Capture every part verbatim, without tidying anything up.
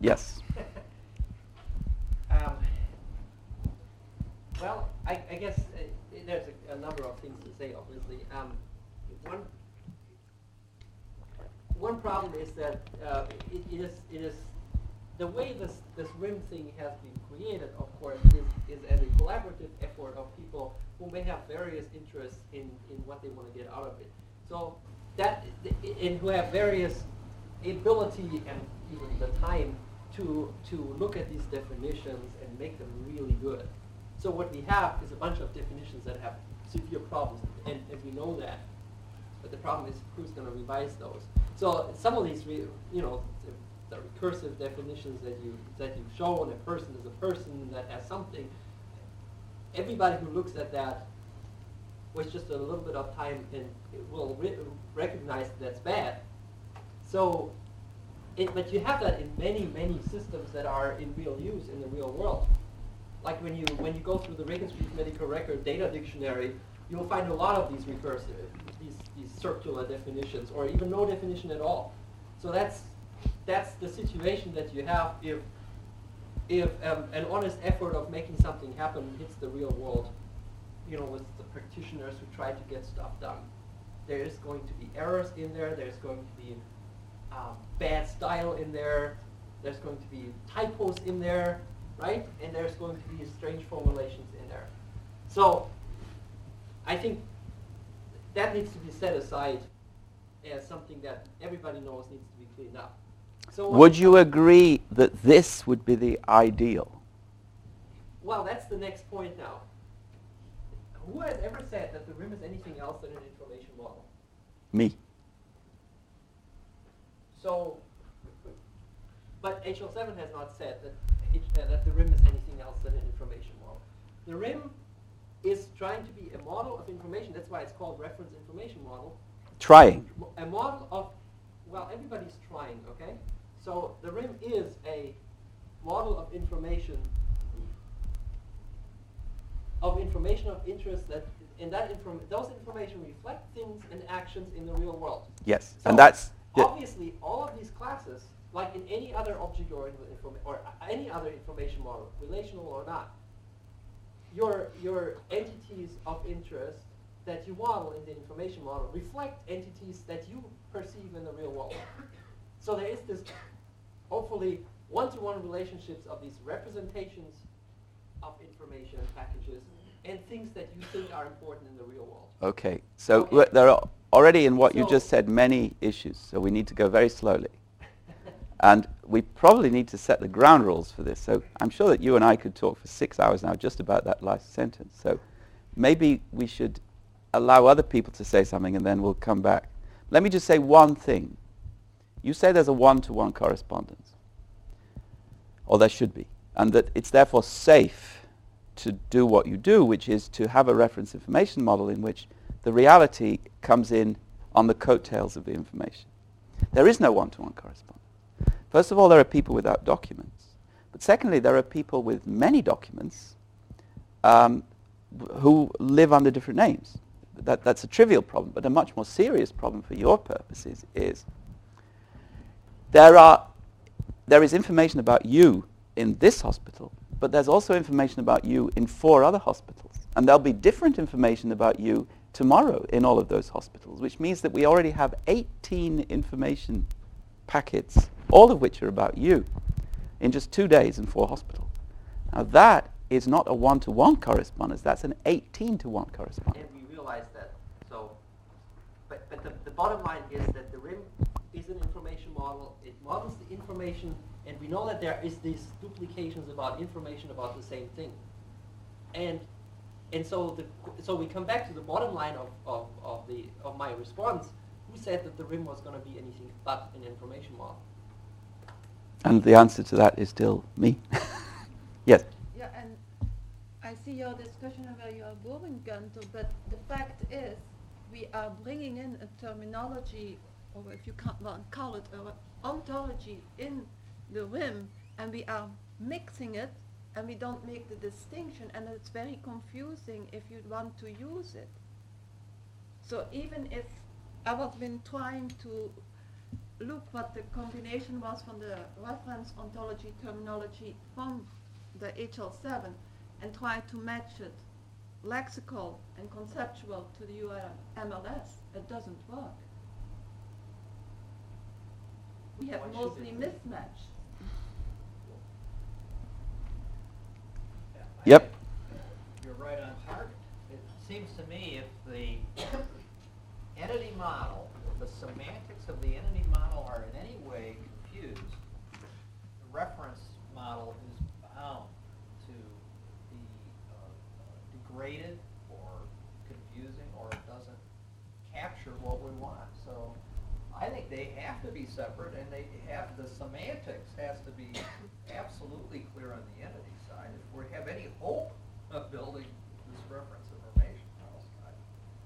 Yes. um, well, I, I guess uh, there's a, a number of things to say, obviously. Um, one, one problem is that uh, it, it is it is the way this this RIM thing has been created, of course, is, is as a collaborative effort of people who may have various interests in, in what they want to get out of it. So that and who have various ability and even the time to to look at these definitions and make them really good. So what we have is a bunch of definitions that have severe problems, and, and we know that. But the problem is who's going to revise those. So some of these, re, you know, the, the recursive definitions that you that you've shown, a person is a person that has something. Everybody who looks at that with just a little bit of time and will re recognize that's bad. So, it, but you have that in many many systems that are in real use in the real world. Like when you when you go through the Regensburg Medical Record Data Dictionary, you'll find a lot of these recursive, these these circular definitions, or even no definition at all. So that's that's the situation that you have if if um, an honest effort of making something happen hits the real world. You know, with the practitioners who try to get stuff done, there is going to be errors in there. There's going to be um, bad style in there. There's going to be typos in there. Right? And there's going to be strange formulations in there. So I think that needs to be set aside as something that everybody knows needs to be cleaned up. So would you agree that this would be the ideal? Well, that's the next point now. Who has ever said that the RIM is anything else than an information model? Me. So, but H L seven has not said that Uh, that the RIM is anything else than an information model. The RIM is trying to be a model of information. That's why it's called reference information model. Trying. A model of, well, everybody's trying, okay? So the RIM is a model of information, of information of interest that, and that inform those information reflect things and actions in the real world. Yes, so and that's obviously all of these classes, like in any other object-oriented inform or any other information model, relational or not, your your entities of interest that you model in the information model reflect entities that you perceive in the real world. So there is this, hopefully, one-to-one relationships of these representations of information packages and things that you think are important in the real world. Okay, so Okay. there are already in what So you just said many issues, so we need to go very slowly. And we probably need to set the ground rules for this. So I'm sure that you and I could talk for six hours now just about that last sentence. So maybe we should allow other people to say something and then we'll come back. Let me just say one thing. You say there's a one-to-one correspondence, or there should be, and that it's therefore safe to do what you do, which is to have a reference information model in which the reality comes in on the coattails of the information. There is no one-to-one correspondence. First of all, there are people without documents. But secondly, there are people with many documents um, who live under different names. That, that's a trivial problem, but a much more serious problem for your purposes is there are, there is information about you in this hospital, but there's also information about you in four other hospitals. And there'll be different information about you tomorrow in all of those hospitals, which means that we already have eighteen information packets, all of which are about you, in just two days in four hospitals. Now that is not a one-to-one correspondence, that's an eighteen to one correspondence. And we realize that. So, but, but the, the bottom line is that the RIM is an information model. It models the information, and we know that there is these duplications about information about the same thing. And and so the so we come back to the bottom line of, of, of the of my response. Who said that the RIM was going to be anything but an information model? And the answer to that is still me. Yes. Yeah, and I see your discussion about your Bogengunter, but the fact is we are bringing in a terminology, or if you can't well, call it an ontology in the RIM, and we are mixing it, and we don't make the distinction, and it's very confusing if you want to use it. So even if I have been trying to look what the combination was from the reference ontology terminology from the H L seven and try to match it lexical and conceptual to the U M L S, it doesn't work. We have Why should mostly it? mismatch. Yeah, I Yep. think You're right on target. It seems to me if the entity model, if the semantics of the entity model are in any way confused, the reference model is bound to be uh, degraded or confusing, or it doesn't capture what we want. So I think they have to be separate, and they have, the semantics has to be absolutely clear on the entity side if we have any hope of building this reference information model side.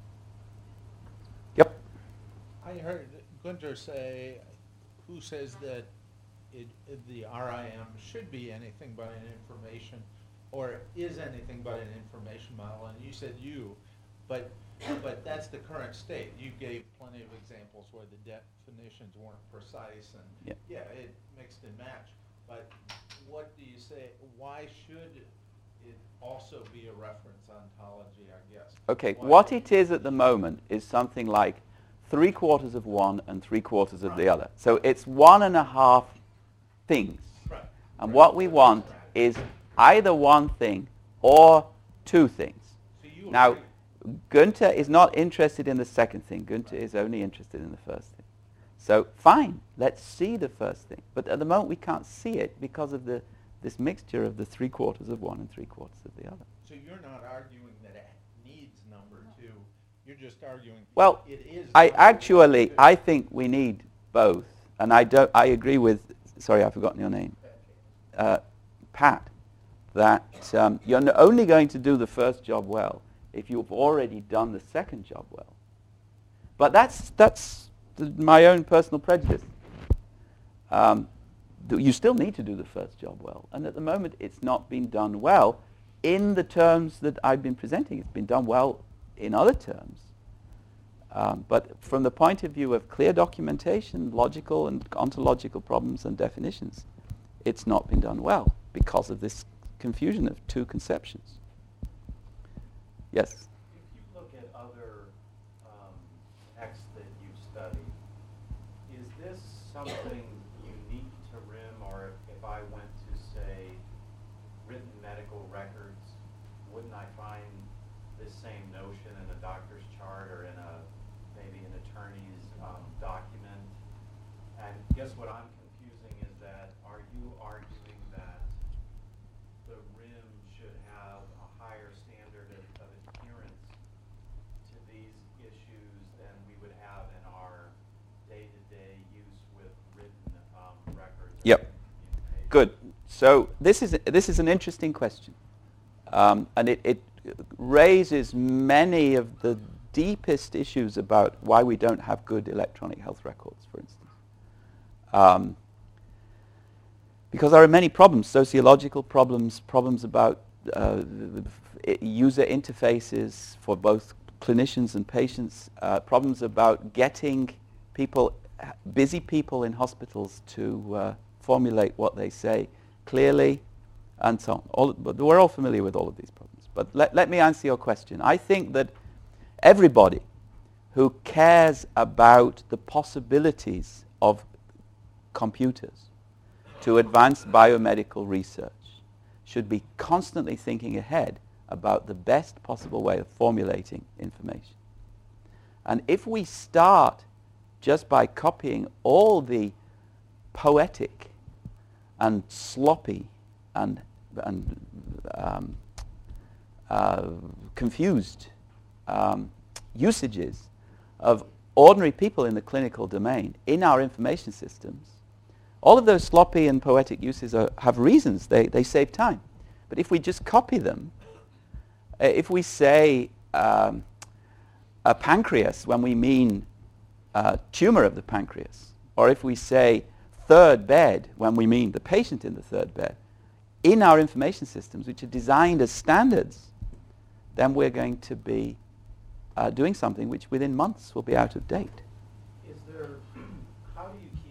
Yep. I heard Gunter say, who says that it, it- the R I M should be anything but an information, or is anything but an information model, and you said you, but, but that's the current state. You gave plenty of examples where the definitions weren't precise, and Yeah. yeah, it mixed and matched. But what do you say, why should it also be a reference ontology, I guess? Okay, Why- what it is at the moment is something like three quarters of one and three quarters of the Right. other. So it's one and a half things. Right. And Right. what we want is either one thing or two things. So you Now, agree. Gunther is not interested in the second thing. Gunther is only interested in the first thing. So fine, let's see the first thing. But at the moment we can't see it because of the this mixture of the three quarters of one and three quarters of the other. So you're not arguing that it needs number two, you're just arguing Well, it is. I number one, actually, too. I think we need both. And I don't, I agree with, sorry, I've forgotten your name, uh, Pat, that um, you're n- only going to do the first job well if you've already done the second job well. But that's, that's th- my own personal prejudice. Um, th- you still need to do the first job well. And at the moment, it's not been done well in the terms that I've been presenting. It's been done well in other terms. Um, but from the point of view of clear documentation, logical and ontological problems and definitions, it's not been done well because of this confusion of two conceptions. Yes? If you look at other um, texts that you've studied, is this something unique to R I M, or if, if I went to, say, written medical records, wouldn't I find this same notion in a doctor's chart or in a maybe an attorney's um, document? And guess what I'm confusing is that, are you arguing that the R I M should have a higher standard of, of adherence to these issues than we would have in our day-to-day use with written um, records? Yep. and communication? Good. So this is, this is an interesting question. Um, and it, it raises many of the deepest issues about why we don't have good electronic health records, for instance. Um, because there are many problems, sociological problems, problems about uh, i- user interfaces for both clinicians and patients, uh, problems about getting people, h- busy people in hospitals to uh, formulate what they say clearly, and so on. All, but we're all familiar with all of these problems. But let, let me answer your question. I think that everybody who cares about the possibilities of computers to advance biomedical research should be constantly thinking ahead about the best possible way of formulating information. And if we start just by copying all the poetic and sloppy and, and um, uh, confused um, usages of ordinary people in the clinical domain in our information systems, all of those sloppy and poetic uses are, have reasons. They, they save time. But if we just copy them, uh, if we say um, a pancreas when we mean uh, tumor of the pancreas, or if we say third bed when we mean the patient in the third bed, in our information systems, which are designed as standards, then we're going to be uh, doing something which within months will be out of date. Is there, how do you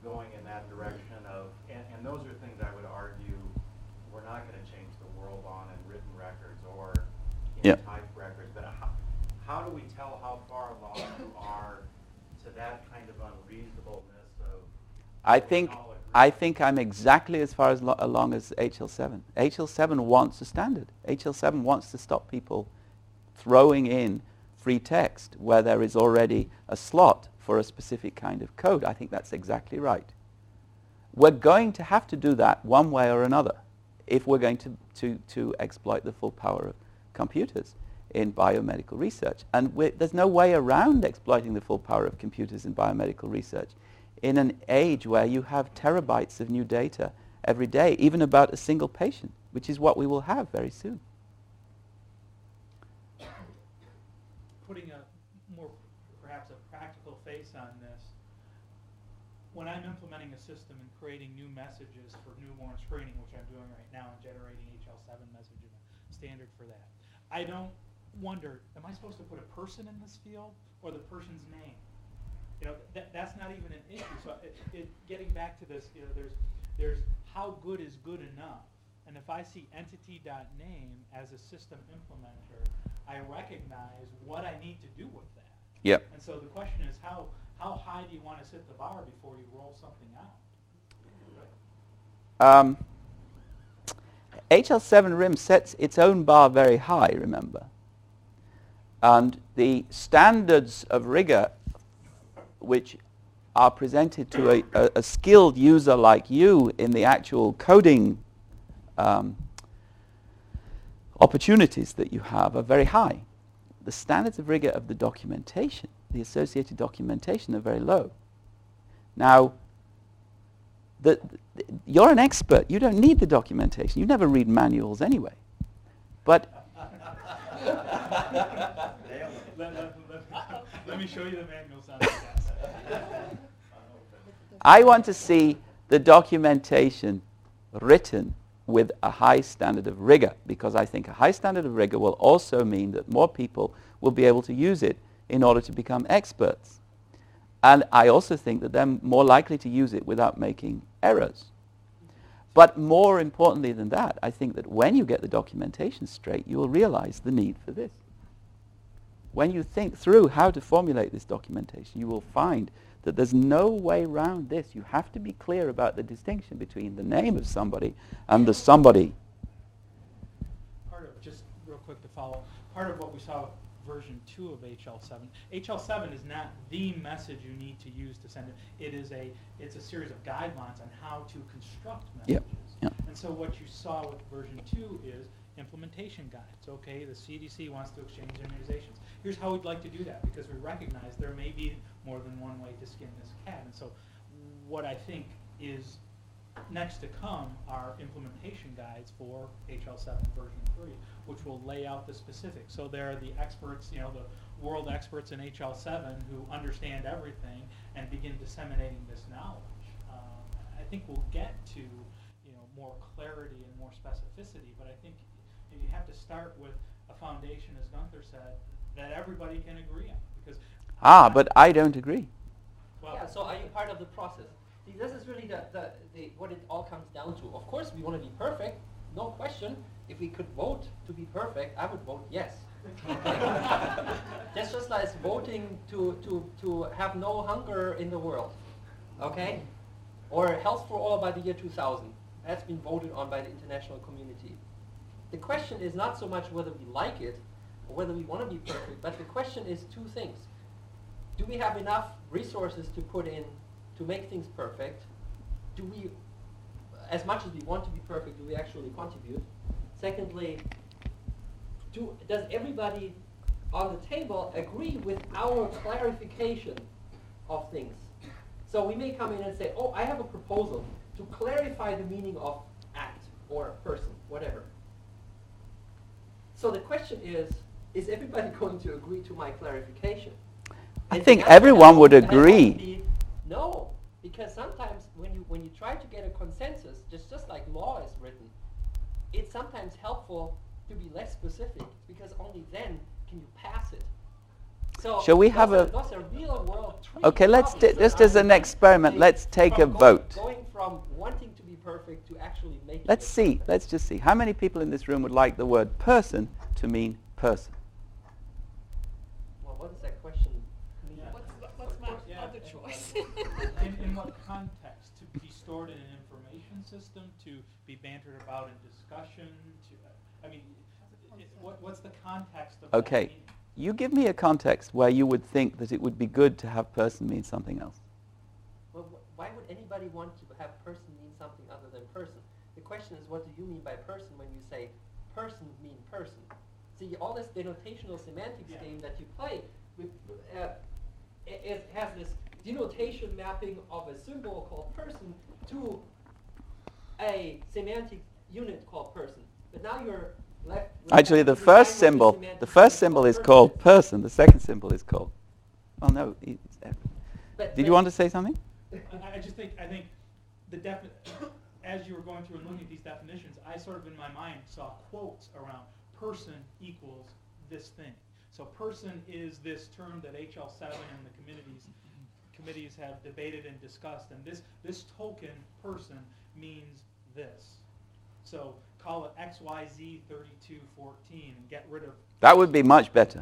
going in that direction of, and, and those are things I would argue we're not going to change the world on in written records or in Yeah. typed records, but how, how do we tell how far along you are to that kind of unreasonableness of I think all agree? I think I'm exactly as far as lo- along as H L seven. H L seven wants a standard. H L seven wants to stop people throwing in free text where there is already a slot for a specific kind of code. I think that's exactly right. We're going to have to do that one way or another if we're going to, to, to exploit the full power of computers in biomedical research. And we're, there's no way around exploiting the full power of computers in biomedical research in an age where you have terabytes of new data every day, even about a single patient, which is what we will have very soon. Putting a more, perhaps a practical face on this, when I'm implementing a system and creating new messages for newborn screening, which I'm doing right now and generating H L seven message in a standard for that, I don't wonder, am I supposed to put a person in this field or the person's name? You know, that, that's not even an issue. So it, it, getting back to this, you know, there's, there's how good is good enough. And if I see entity.name as a system implementer, I recognize what I need to do with that. Yep. And so the question is, how, how high do you want to set the bar before you roll something out? Um, H L seven R I M sets its own bar very high, remember. And the standards of rigor which are presented to a, a, a skilled user like you in the actual coding um, opportunities that you have are very high. The standards of rigor of the documentation, the associated documentation, are very low. Now, the, the, you're an expert. You don't need the documentation. You never read manuals anyway. But let, let, let, let me show you the manuals on the desk. I want to see the documentation written with a high standard of rigor, because I think a high standard of rigor will also mean that more people will be able to use it in order to become experts. And I also think that they're more likely to use it without making errors. But more importantly than that, I think that when you get the documentation straight, you will realize the need for this. When you think through how to formulate this documentation, you will find that there's no way around this. You have to be clear about the distinction between the name of somebody and the somebody. Part of, just real quick to follow, part of what we saw with version two of H L seven, H L seven is not the message you need to use to send it. It is a, it's a series of guidelines on how to construct messages. Yep. Yep. And so what you saw with version two is implementation guides. Okay, the C D C wants to exchange immunizations. Here's how we'd like to do that, because we recognize there may be more than one way to skin this cat. And so what I think is next to come are implementation guides for H L seven version three, which will lay out the specifics. So there are the experts, you know, the world experts in H L seven who understand everything and begin disseminating this knowledge. Um, I think we'll get to, you know, more clarity and more specificity, but I think you have to start with a foundation, as Gunther said, that everybody can agree on. Because Ah, but I don't agree. well, Yeah, so are you part of the process? See, this is really the, the, the, what it all comes down to. Of course, we want to be perfect, no question. If we could vote to be perfect, I would vote yes. That's just like voting to, to, to have no hunger in the world, okay? Or health for all by the year two thousand. That's been voted on by the international community. The question is not so much whether we like it or whether we want to be perfect, but the question is two things. Do we have enough resources to put in to make things perfect? Do we, as much as we want to be perfect, do we actually contribute? Secondly, do, does everybody on the table agree with our clarification of things? So we may come in and say, oh, I have a proposal to clarify the meaning of act or person, whatever. So the question is, is everybody going to agree to my clarification? I And think the answer everyone has- would has agree. to be no, because sometimes when you when you try to get a consensus, just just like law is written, it's sometimes helpful to be less specific, because only then can you pass it. So Shall we those have are, a- those are real world tricks. Okay, let's problem, d- so just now as an you're experiment, going let's take a from going- vote. Going from wanting to be perfect to actually making Let's it see, perfect. let's just see. How many people in this room would like the word person to mean person? Well, what does that question mean? Yeah. What's, what's my Yeah, other and- choice? In, in what context? To be stored in an information system, to be bantered about in discussion, to, I mean, it, what, what's the context of that Okay, meaning? you give me a context where you would think that it would be good to have person mean something else. Well, wh- why would anybody want to have person mean something other than person? The question is, what do you mean by person when you say person mean person? See, all this denotational semantics Yeah. game that you play with, uh, it, it has this denotation mapping of a symbol called person to a semantic unit called person. But now you're left with Actually, having the to first decide what symbol, semantic the first unit symbol is person called person, the second symbol is called, oh no, it's, uh, But- did but- you want to say something? I, I just think, I think the defi- as you were going through and looking at these definitions, I sort of in my mind saw quotes around person equals this thing. So person is this term that H L seven and the committees committees have debated and discussed, and this this token person means this. So call it X Y Z thirty-two fourteen and get rid of. That would be much better.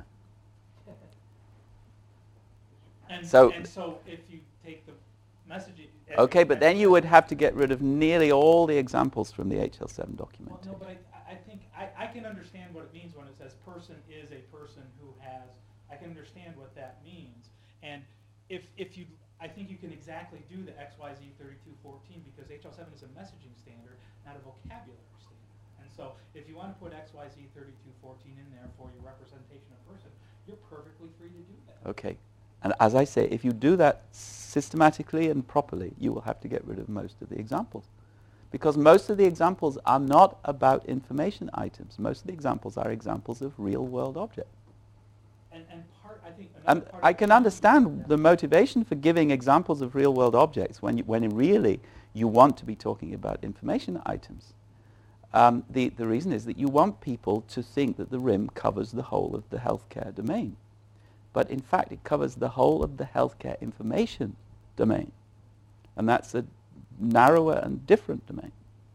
And So- and so if you take the messaging. as Okay, you- but then you would have to get rid of nearly all the examples from the H L seven document. Well, no, but I, I think, I, I can understand what it means when it says person is a person who has, I can understand what that means. And if, if you, I think you can exactly do the X Y Z thirty-two fourteen because H L seven is a messaging standard, not a vocabulary standard. And so if you want to put X Y Z thirty-two fourteen in there for your representation of person, you're perfectly free to do that. Okay. And as I say, if you do that systematically and properly, you will have to get rid of most of the examples. Because most of the examples are not about information items. Most of the examples are examples of real-world objects. And, and part, I think, another And part I of can the- understand the motivation for giving examples of real-world objects when, you, when really you want to be talking about information items. Um, the, the reason is that you want people to think that the R I M covers the whole of the healthcare domain. But in fact, it covers the whole of the healthcare information domain. And that's a narrower and different domain.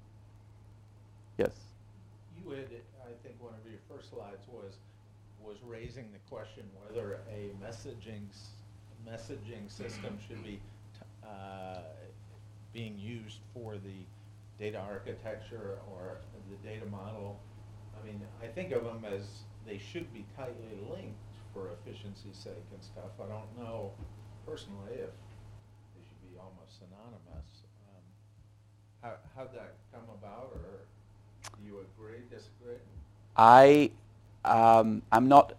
Yes? You had, I think one of your first slides was, was raising the question whether a messaging, s- messaging system should be t- uh, being used for the data architecture or the data model. I mean, I think of them as they should be tightly linked for efficiency's sake and stuff. I don't know personally if they should be almost synonymous. Um, how, how'd that come about, or do you agree, disagree? I um, am not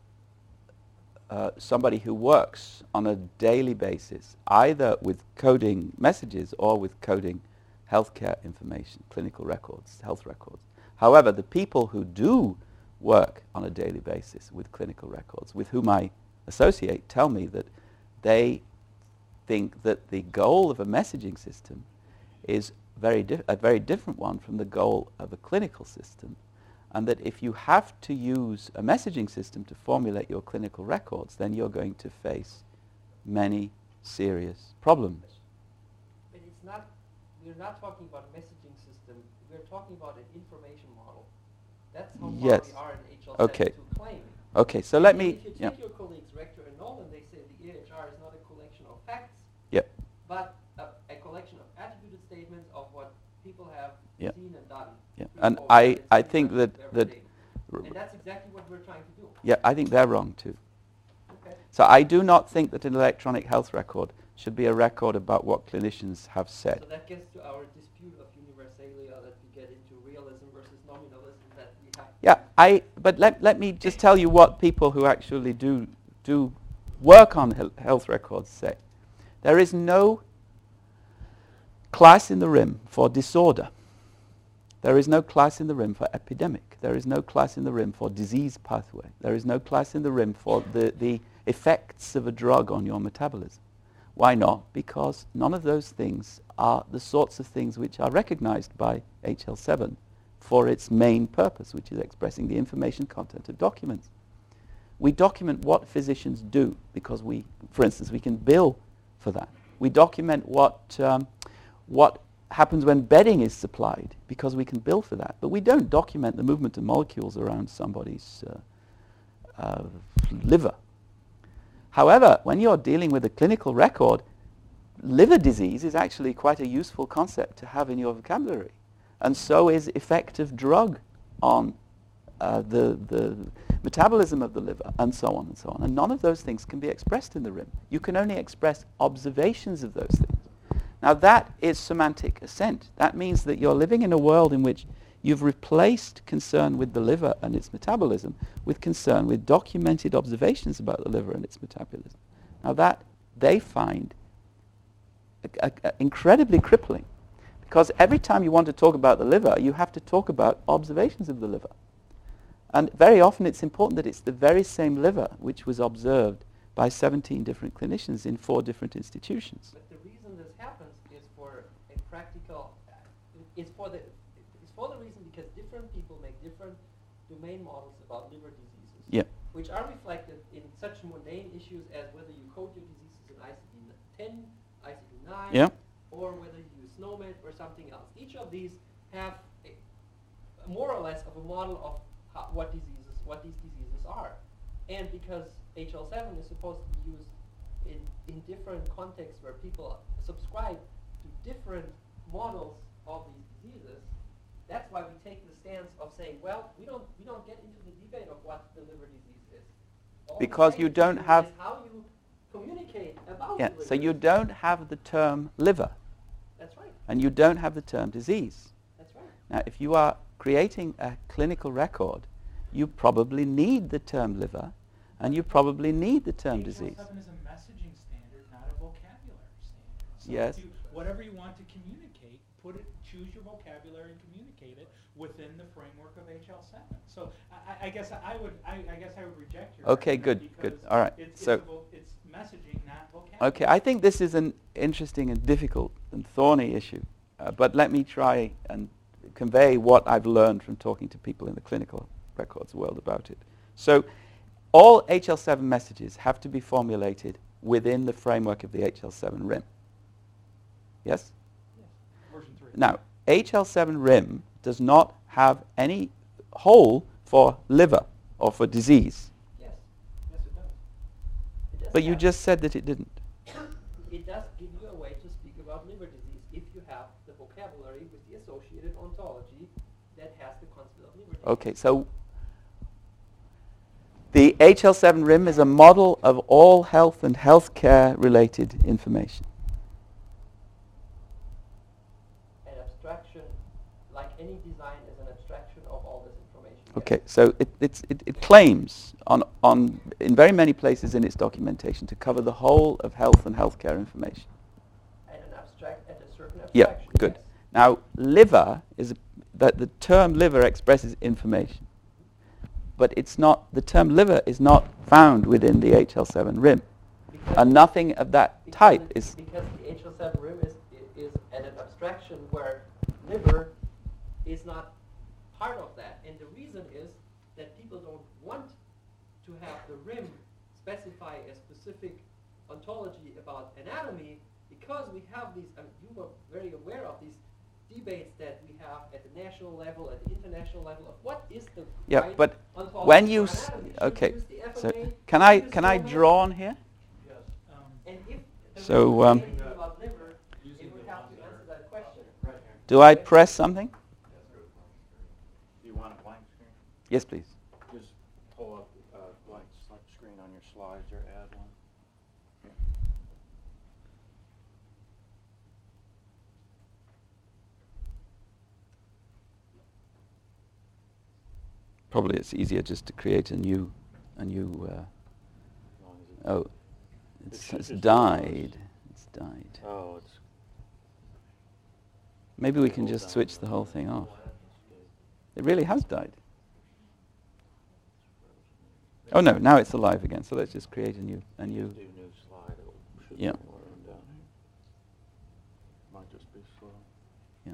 uh, somebody who works on a daily basis either with coding messages or with coding healthcare information, clinical records, health records. However, the people who do work on a daily basis with clinical records, with whom I associate, tell me that they think that the goal of a messaging system is very dif- a very different one from the goal of a clinical system, and that if you have to use a messaging system to formulate your clinical records, then you're going to face many serious problems. But it's not, we're not talking about a messaging system, we're talking about an information model. That's how far Yes. we are in H L Okay. seven two claiming. Okay, so let And me... If you take yeah. your colleagues Rector and Nolan, they say the E H R is not a collection of facts, Yep. but a, a collection of attributed statements of what people have Yep. seen and done. Yep. Three, And four, I- five, I six think times that- every that day. r- And that's exactly what we're trying to do. Yeah, I think they're wrong too. Okay. So I do not think that an electronic health record should be a record about what clinicians have said. So that gets to our dispute of universalia that we get into realism versus nominalism that we have. Yeah, I, but let, let me just tell you what people who actually do, do work on hel- health records say. There is no class in the R I M for disorder. There is no class in the R I M for epidemic. There is no class in the R I M for disease pathway. There is no class in the R I M for the, the effects of a drug on your metabolism. Why not? Because none of those things are the sorts of things which are recognized by H L seven for its main purpose, which is expressing the information content of documents. We document what physicians do because we, for instance, we can bill for that. We document what, um, what happens when bedding is supplied, because we can bill for that. But we don't document the movement of molecules around somebody's uh, uh, liver. However, when you're dealing with a clinical record, liver disease is actually quite a useful concept to have in your vocabulary. And so is effective drug on uh, the, the metabolism of the liver, and so on and so on. And none of those things can be expressed in the R I M. You can only express observations of those things. Now that is semantic assent. That means that you're living in a world in which you've replaced concern with the liver and its metabolism with concern with documented observations about the liver and its metabolism. Now that they find a, a, a incredibly crippling, because every time you want to talk about the liver, you have to talk about observations of the liver. And very often it's important that it's the very same liver which was observed by seventeen different clinicians in four different institutions. But the reason this happens is for a practical, it's for the, it's for the reason because different people make different domain models about liver diseases, Yeah. which are reflected in such mundane issues as whether you code your diseases in I C D ten, I C D nine, Yeah. or whether you use SNOMED or something else. Each of these have a, more or less of a model of how, what diseases, what these diseases are. And because H L seven is supposed to be used in, in different contexts where people subscribe to different models of these diseases, that's why we take the stance of saying, well, we don't, we don't get into the debate of what the liver disease is. All Because we you say don't is have- how you communicate about Yeah. the liver So you disease. don't have the term liver, That's right. and you don't have the term disease. That's right. Now, if you are creating a clinical record, you probably need the term liver, and you probably need the term disease. H L seven is a messaging standard, not a vocabulary standard. So Yes. if you, whatever you want to communicate, put it, choose your vocabulary and communicate it within the framework of H L seven. So I, I- I guess I would, I, I guess I would reject your Okay, argument good, good. because All right. It's, So- it's, a vo- it's messaging, not vocabulary. Okay, I think this is an interesting and difficult and thorny issue, uh, but let me try and convey what I've learned from talking to people in the clinical records world about it. So all H L seven messages have to be formulated within the framework of the H L seven R I M. Yes? Version three. Now, H L seven R I M does not have any hole for liver or for disease, Yes. Yes, it does. It does but you have- just said that it didn't. It does give you a way to speak about liver disease if you have the vocabulary with the associated ontology that has the concept of liver disease. Okay, so the H L seven R I M is a model of all health and healthcare related information. An abstraction, like any design, is an abstraction of all this information. Yes. Okay, so it, it's, it, it claims on, on, in very many places in its documentation to cover the whole of health and healthcare information. At an abstract, at a certain Yeah, abstraction. good. Yes. Now, liver is, a, that the term liver expresses information. But it's not, the term liver is not found within the H L seven R I M. Because- And nothing of that because type it- is, Because the H L seven R I M is, i- is at an abstraction where liver is not part of that. And the reason is that people don't want to have the R I M specify a specific ontology about anatomy because we have these, I mean, you were very aware of these debates that we have at the national level, at the international level of what is the yeah, right but ontology when for you, s- anatomy. Should we okay, use the F M so A? can I, Use can I SNOMED? draw on here? Yes. Um, And if the So, so, um, about liver, it would have to answer that question. Right here. Do I press something? Do you want a blank screen? Yes, please. Just pull up a blank s- screen on your slides or add one. Probably it's easier just to create a new, a new, uh, As long as it- oh, it's, should it's just died. It's died. Oh, it's. Maybe we can Hold just down switch the whole the- thing off. It really has died. Oh no, now it's alive again. So let's just create a new, a new. Do new slide. It should Yeah. be more room down here. Might just be slow. Yeah.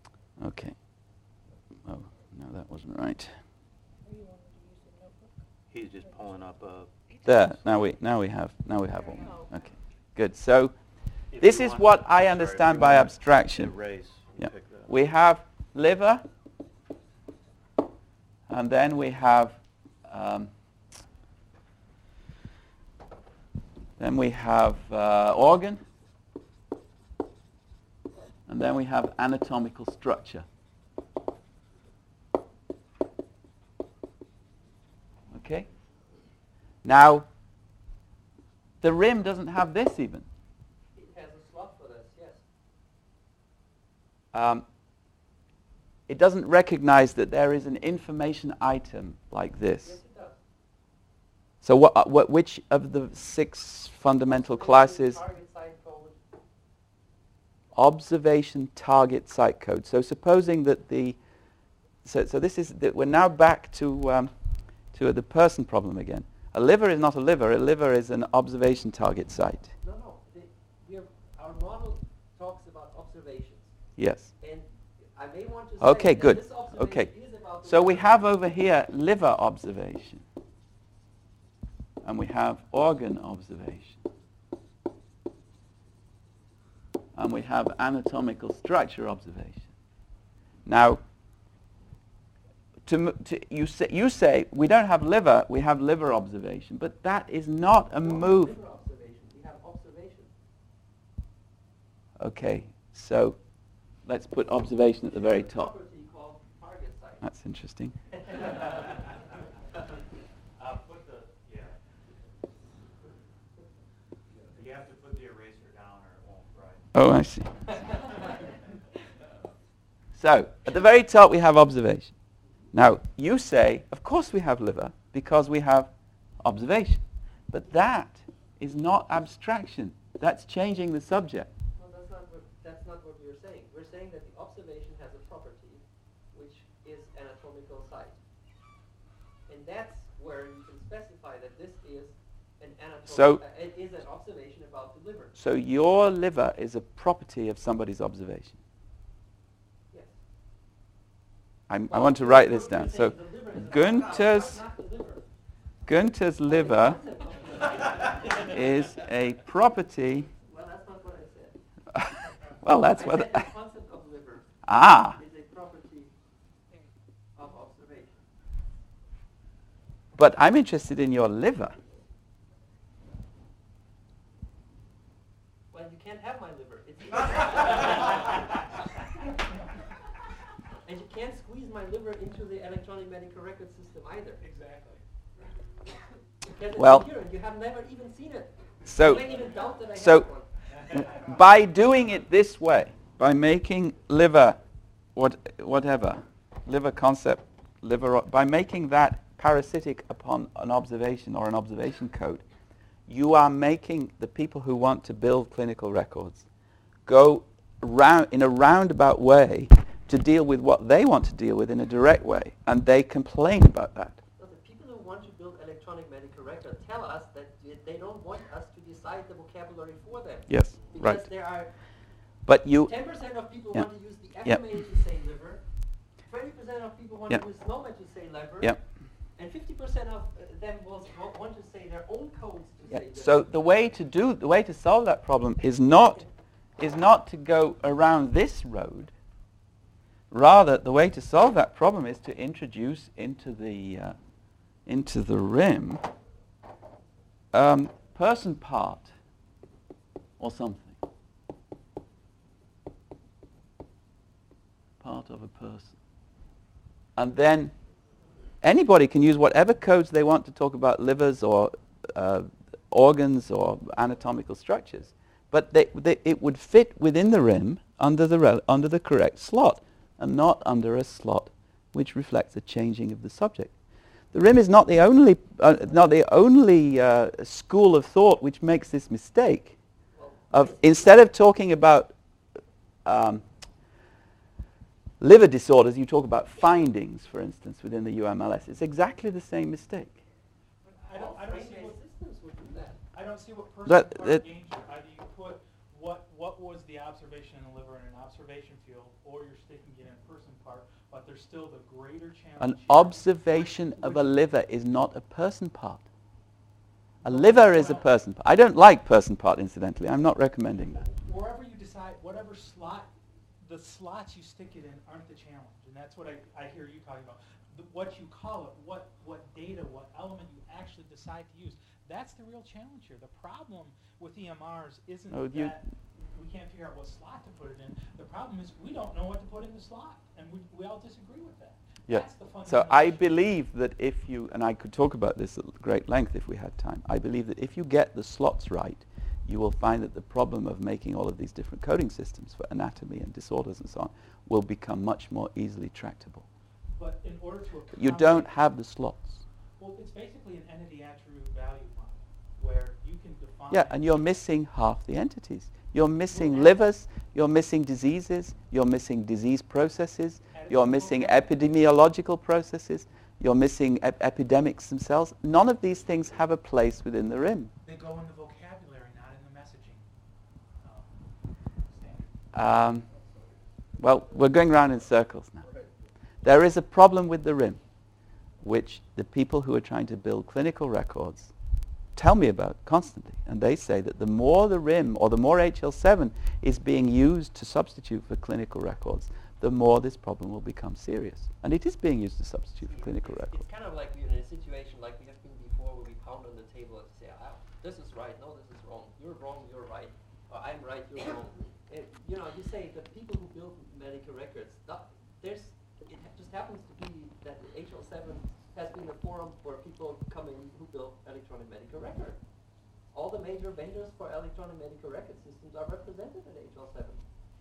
Okay. Oh no, that wasn't right. He's just pulling up a. There. Now we now we have now we have There you one. go. Okay. Good. So if this you is want- what I'm I sorry, if understand you by want abstraction. to erase, you Yeah. pick that. We have liver, and then we have um, then we have uh, organ, and then we have anatomical structure. Okay. Now, the rim doesn't have this even. It has a slot for this, yes. Um, it doesn't recognize that there is an information item like this. Yes, it does. So what, uh, what, which of the six fundamental classes? Target site code. Observation target site code. So supposing that the, so, so this is, that we're now back to, um, to the person problem again. A liver is not a liver, a liver is an observation target site. No, no. The, we are, our model talks about observations. Yes. And I may want to say Okay, that good. this observation Okay. is about the So we liver. have over here liver observation. And we have organ observation. And we have anatomical structure observation. Now, to, m- to, you, say, you say we don't have liver, we have liver observation. But that is not a No, move. Liver observation. We have observation. Okay, so let's put observation at the very top. Property called target site. That's interesting. Uh, put the, yeah. You have to put the eraser down or it won't write. Oh, I see. So, at the very top we have observation. Now, you say, of course we have liver, because we have observation. But that is not abstraction. That's changing the subject. No, that's not what, that's not what we're saying. We're saying that the observation has a property, which is anatomical site. And that's where you can specify that this is an anatomical, So- uh, it is an observation about the liver. So your liver is a property of somebody's observation. Yes. I'm, I Well, want to we're- write we're this down. saying So the liver is an Gunther's, not the liver. Gunther's liver is a property. Well, that's not what I said. Well, that's I what. said the concept of liver Ah, is a property of observation. but I'm interested in your liver. Well, you can't have my liver. It's and you can't squeeze my liver into the electronic medical record system either. Exactly. Because it's Well- here and you have never even seen it. So, you may even doubt that I so have one. by doing it this way, by making liver, what, whatever, liver concept, liver, o- by making that parasitic upon an observation or an observation code, you are making the people who want to build clinical records go round in a roundabout way to deal with what they want to deal with in a direct way, and they complain about that. So the people who want to build electronic medical record tell us that they- they don't want us to decide the vocabulary for them. Yes, Because right. there are But you, ten percent of people Yeah. want to use the F Yeah. M A to say liver, twenty percent of people want Yeah. to use NOMA to say liver, yeah. and fifty percent of uh, them will wa- want to say their own codes to Yeah. say liver. So the way to do, the way to solve that problem is not, is not to go around this road. Rather, the way to solve that problem is to introduce into the, uh, into the rim, um, person part or something. Part of a person. And then anybody can use whatever codes they want to talk about livers or uh, organs or anatomical structures. But they, they, it would fit within the rim under the, rel- under the correct slot and not under a slot which reflects a changing of the subject. The rim is not the only, uh, not the only uh, school of thought which makes this mistake of instead of talking about um, liver disorders, you talk about findings, for instance, within the U M L S. It's exactly the same mistake. I don't, I don't see Frame-based what, systems would do that. I don't see what person But part it- gains you. How do you put what, what would was the observation in the liver in an observation field, or you're sticking it in a person part, but there's still the greater challenge. An here, observation which- of a which- liver is not a person part. A Well, liver is a well- person part. I don't like person part, incidentally. I'm not recommending that. Wherever you decide, whatever slot, the slots you stick it in aren't the challenge, and that's what I, I hear you talking about. The, what you call it, what, what data, what element you actually decide to use, that's the real challenge here. The problem with E M Rs isn't Oh, you- that we can't figure out what slot to put it in. The problem is we don't know what to put in the slot, and we, we all disagree with that. Yeah. That's the So fundamental I issue. believe that if you, and I could talk about this at great length if we had time, I believe that if you get the slots right, you will find that the problem of making all of these different coding systems for anatomy and disorders and so on will become much more easily tractable. But in order to You accommodate- don't have the slots. Well, it's basically an entity attribute value model where you can define. Yeah, and you're missing half the entities. You're missing Well, livers, you're missing diseases, you're missing disease processes, you're missing epidemiological processes, you're missing ep epidemics themselves. None of these things have a place within the R I M. They go in the vocabulary, not in the messaging um, standard. Um, well, we're going round in circles now. There is a problem with the R I M, which the people who are trying to build clinical records tell me about constantly. And they say that the more the R I M or the more H L seven is being used to substitute for clinical records, the more this problem will become serious. And it is being used to substitute for clinical It's- records. It's kind of like we're in a situation like we have been before, where we pound on the table and say, ah, this is right, no, this is wrong. You're wrong, you're right. Or I'm right, you're wrong. It, you know, you say the people who build medical records, that, there's, it ha- just happens to be that H L seven has been a forum for people coming who build electronic medical record. All the major vendors for electronic medical record systems are represented at H L seven.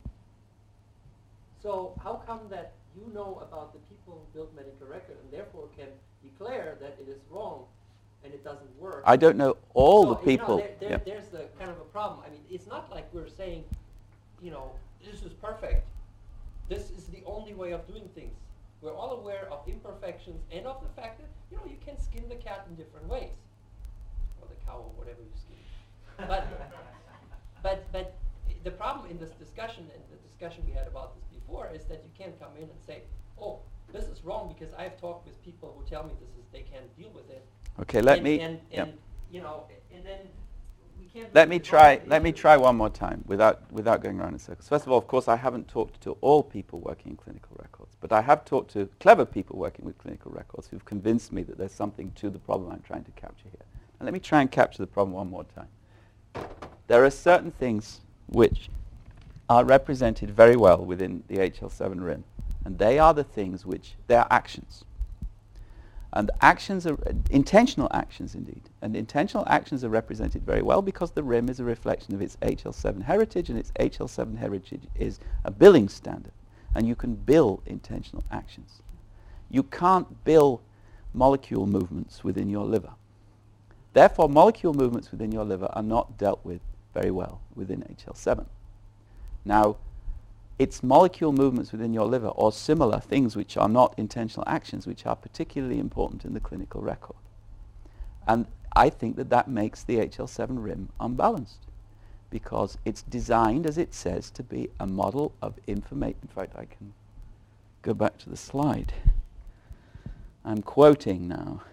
So how come that you know about the people who build medical record and therefore can declare that it is wrong and it doesn't work? I don't know all So, the you know, people. there, there, yeah. there's the kind of a problem. I mean, it's not like we're saying, you know, this is perfect. This is the only way of doing things. We're all aware of imperfections and of the fact that, you know, you can skin the cat in different ways. Or the cow, or whatever you skin. But, but, but the problem in this discussion, and the discussion we had about this before, is that you can't come in and say, oh, this is wrong because I've talked with people who tell me this is, they can't deal with it. Okay, let and, me. And, yeah. and you know, and then we can't. Let really me resolve try. the Let me issue. try one more time without without going around in circles. First of all, of course, I haven't talked to all people working in clinical records, but I have talked to clever people working with clinical records who've convinced me that there's something to the problem I'm trying to capture here. And let me try and capture the problem one more time. There are certain things which are represented very well within the H L seven R I M, and they are the things which they are actions. And actions are uh, intentional actions indeed. And intentional actions are represented very well because the R I M is a reflection of its H L seven heritage, and its H L seven heritage is a billing standard. And you can bill intentional actions. You can't bill molecule movements within your liver. Therefore, molecule movements within your liver are not dealt with very well within H L seven. Now, it's molecule movements within your liver or similar things which are not intentional actions which are particularly important in the clinical record. And I think that that makes the H L seven R I M unbalanced because it's designed, as it says, to be a model of information. In fact, I can go back to the slide. I'm quoting now.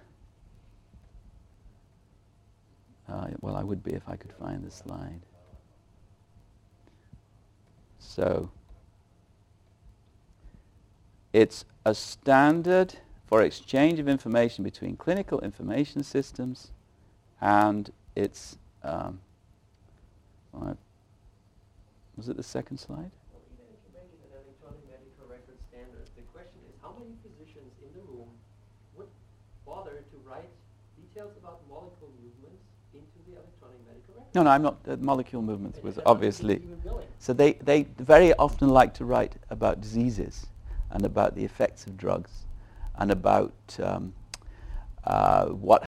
Uh, well, I would be if I could find the slide. So, it's a standard for exchange of information between clinical information systems, and it's, um, well, was it the second slide? Well, even if you make it an electronic medical record standard, the question is how many physicians in the room would bother to write details about molecule movements into the electronic medical record? No, no, I'm not. Uh, molecule movements And was that doesn't obviously. even billing. So they, they very often like to write about diseases and about the effects of drugs and about um, uh, what